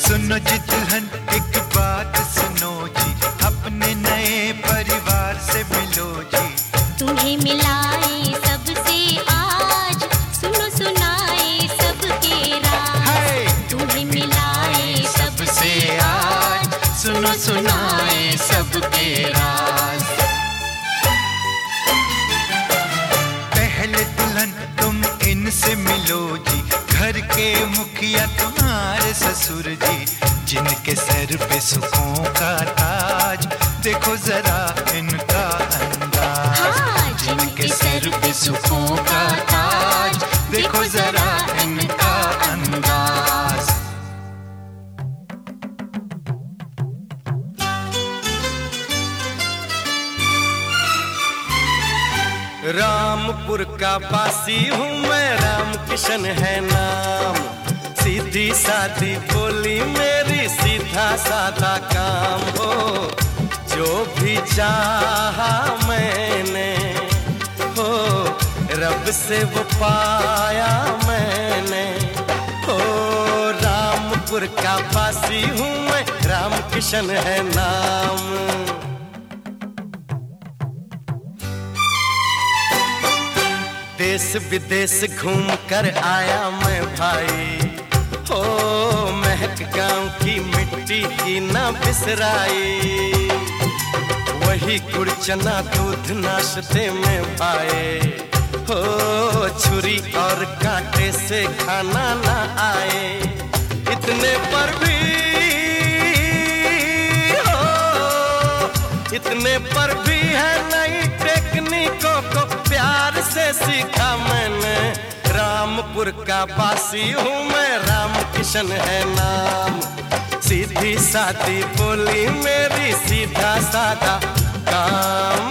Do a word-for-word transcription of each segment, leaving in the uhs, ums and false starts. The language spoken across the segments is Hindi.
सुनो जी दुल्हन एक बात सुनो जी, अपने नए परिवार से मिलो जी। तुम्हें मिलाए सबसे आज, सुनो सुनाए सबके राज। तुम्हें मिलाए सबसे आज, सुनो सुनाए सबके राज। पहले दुल्हन तुम इनसे मिलो जी, घर के मुखिया तुम्हारे ससुर जी, जिनके सर पे सुखों का ताज, देखो जरा इनका अंदाज। हाँ, जिनके सर पे सुखों का ताज, देखो जरा इनका अंदाज। रामपुर का बासी हूँ मैं, राम किशन है नाम। सीधी सादी बोली मेरी, सीधा सादा काम हो। जो भी चाहा मैंने हो, रब से वो पाया मैंने हो। रामपुर का बासी हूँ मैं, राम किशन है नाम। देश विदेश घूम कर आया मैं भाई हो, महक गांव की मिट्टी की ना बिसराई। वही गुड़ चना दूध नाश्ते में पाए हो, छुरी और कांटे से खाना ना आए। इतने पर भी हो, इतने पर भी है नई टेक्निकों को प्यार से सीखा मैंने। रामपुर का बासी हूँ मैं, राम किशन है नाम। सीधी सादी बोली मेरी, सीधा सादा काम।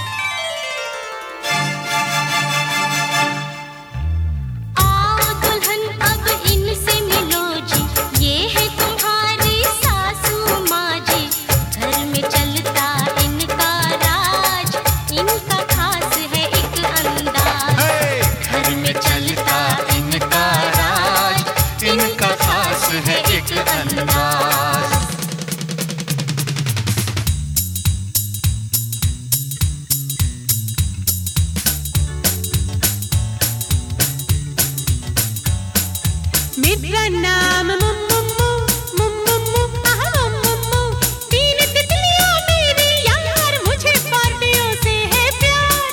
आओ दुल्हन अब इनसे मिलो जी, ये है तुम्हारी सासू माँ जी। घर में चलता इनका राज, इनका खास है एक अंदाज। घर में चलता इनका राज, इनका खास है एक अंदाज। मेरा नाम मुम्मुम्मू, मुम्मुम्मू, आहा मुम्मुम्मू। तीन तितलियां मेरी यार, मुझे पार्टियों से है प्यार।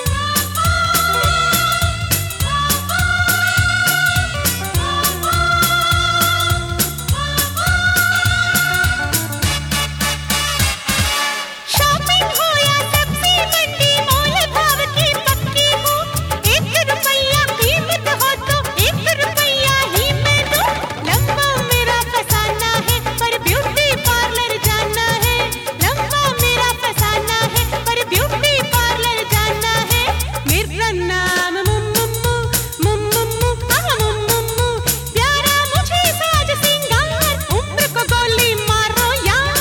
शॉपिंग हो या सब्जी मंडी, मोल भाव की पक्की हूँ। एक रुपया कीमत हो तो एक रुपया ही मैं दूँ। लंबा मेरा फसाना है पर ब्यूटी पार्लर जाना है। लंबा मेरा फसाना है पर ब्यूटी पार्लर जाना है। मेरा नाम मुम्मुम्मू, मुम्मुम्मू, आहा मुम्मुम्मू। प्यारा मुझे साज सिंगार, उम्र को गोली मारो यार।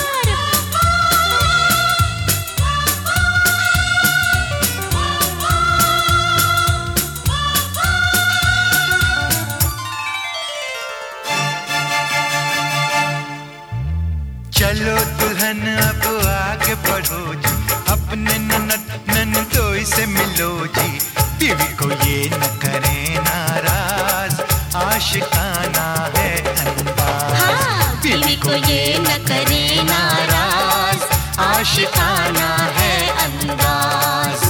चलो दुल्हन अब आगे बढ़ो जी, अपने ननद ननदोई से मिलो जी। बीवी को ये न करे नाराज, आशिकाना है अंदाज। हाँ, बीवी को ये न करे नाराज, आशिकाना है अंदाज।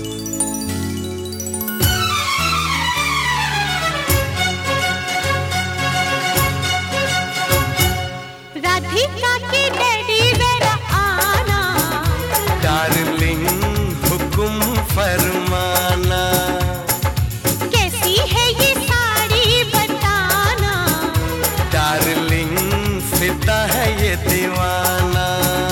राधिका के डैडी जरा आना, डार्लिंग हुकुम फरमाना। कैसी है ये साड़ी बताना। डार्लिंग फिदा है ये दीवाना।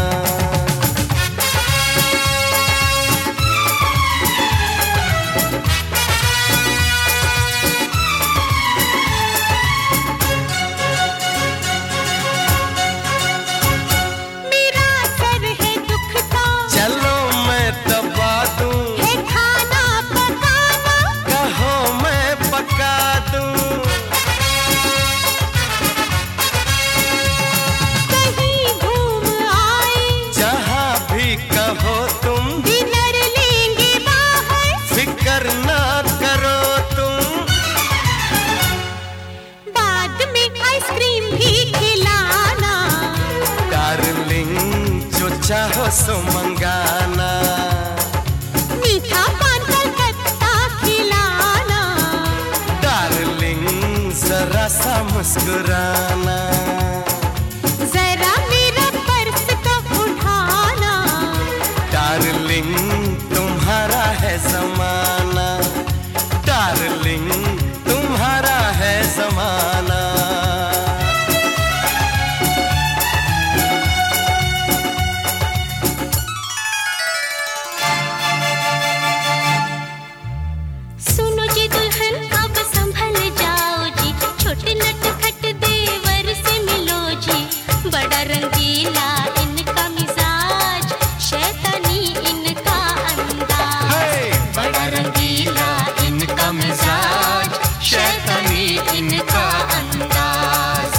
मेरा सर है दुखता, चलो मैं दबा दूं, है खाना पकाना। कहो मैं पका दूं। चाहो सो मंगाना, मीठा पान कलकत्ता खिलाना, डार्लिंग जरा सा मुस्कुराना, जरा मेरा पर्स तो उठाना, डार्लिंग तुम्हारा है जमाना, डार्लिंग तुम्हारा है जमाना। सुनो जी दुल्हन अब संभल जाओ जी, छोटे नटखट देवर से मिलो जी, बड़ा रंगीला इनका मिजाज, शैतानी इनका अंदाज, बड़ा रंगीला इनका मिजाज, शैतानी इनका अंदाज।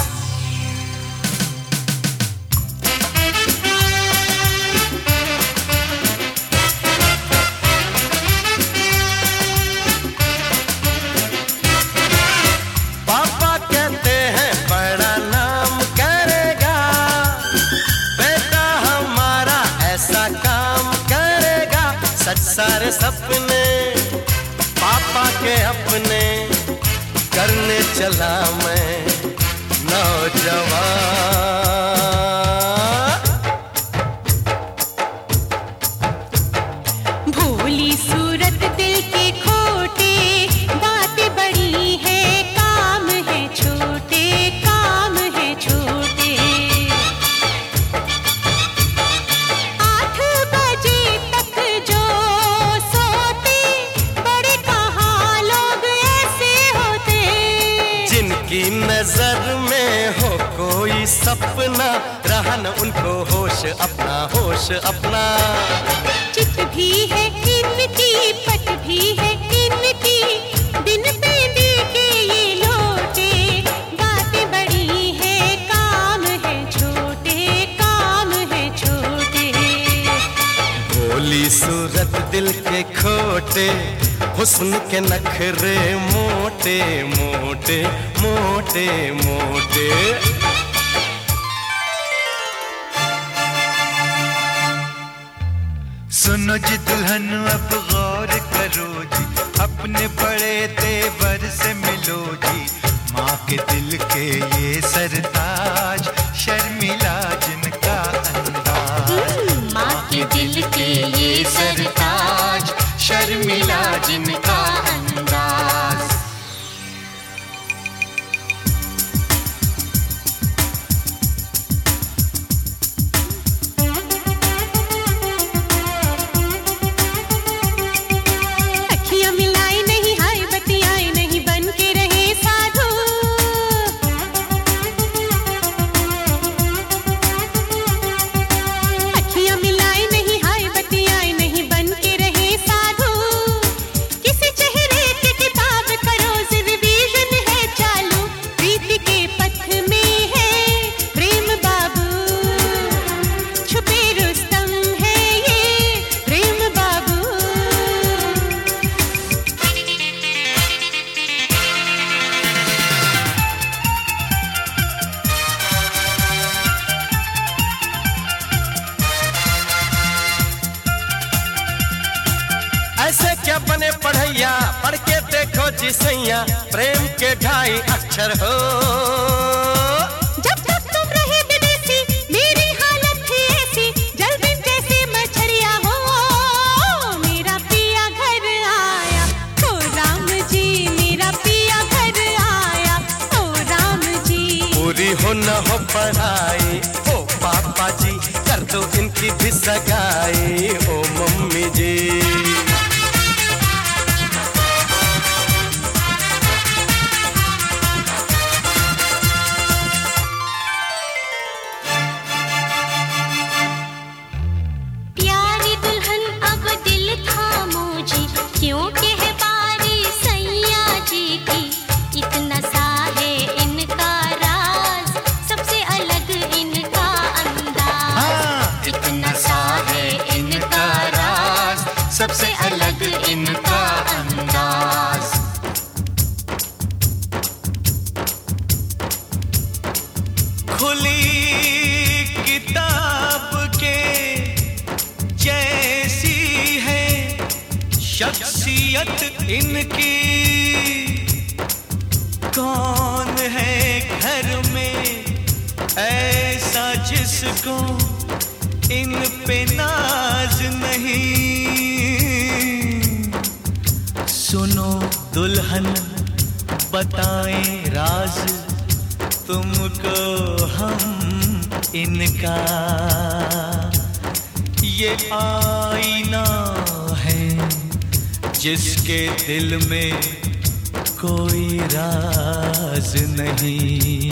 पापा कहते हैं बड़ा नाम करेगा, बेटा हमारा ऐसा काम करेगा, सच सारे सपने पापा के अपने करने चला मैं नौजवान। भोली सूरत दिल के खोटे, बातें बड़ी है काम है छोटे, काम है छोटे। आठ बजे तक जो सोते, बड़े कहाँ लोग ऐसे होते, जिनकी नजर में हो कोई सपना, रहा न उनको होश अपना, होश अपना। चित भी है इनकी, पट भी है इनकी, दिन पे देखे ये लोटे, बातें बड़ी है काम है छोटे, काम है छोटे। भोली सूरत दिल के खोटे, हुस्न के नखरे मोटे मोटे मोटे मोटे। सुनो जी दुल्हन अब गौर करो जी, अपने बड़े तेवर से मिलो जी, माँ के दिल के ये सरताज, शर्मिला जिनका अंदाज, माँ के दिल के ये सरताज, शर्मिला जिनका अंदाज। अखियां मिलाई नहीं, हाय बतियाए नहीं, बन के रहे साधु, अखियां मिलाई नहीं, हाय बतियाए नहीं, बन के रहे साधु। किसी चेहरे की किताब करो, रिवीजन है चालू, प्रीति के पथ में है प्रेम बाबू, छुपे रुस्तम है ये प्रेम बाबू। ऐसे क्या बने पढ़ैया, पढ़ के देखो जी सैया, प्रेम के ढाई अक्षर हो। जब तक तुम रहे विदेशी, मेरी हालत थी ऐसी, जलबिन जैसे मछलियां हो। मेरा पिया घर आया, ओ राम जी, मेरा पिया घर आया, ओ राम जी। पूरी हो न हो पढ़ाई, ओ पापा जी, कर दो इनकी भी सगाई, ओ मम्मी जी। प्यारी दुल्हन अब दिल थामो जी, क्योंकि है बारी सैया जी की, इतना सा है इनका राज, सबसे अलग इनका अंदाज, हाँ, इतना सा है इनका राज, सबसे अलग इनका अंदाज। खुली किताब के शख्सियत इनकी कौन है घर में ऐसा जिसको इन पे नाज नहीं। सुनो दुल्हन बताएं राज तुमको हम इनका, ये आईना है जिसके दिल में कोई राज नहीं।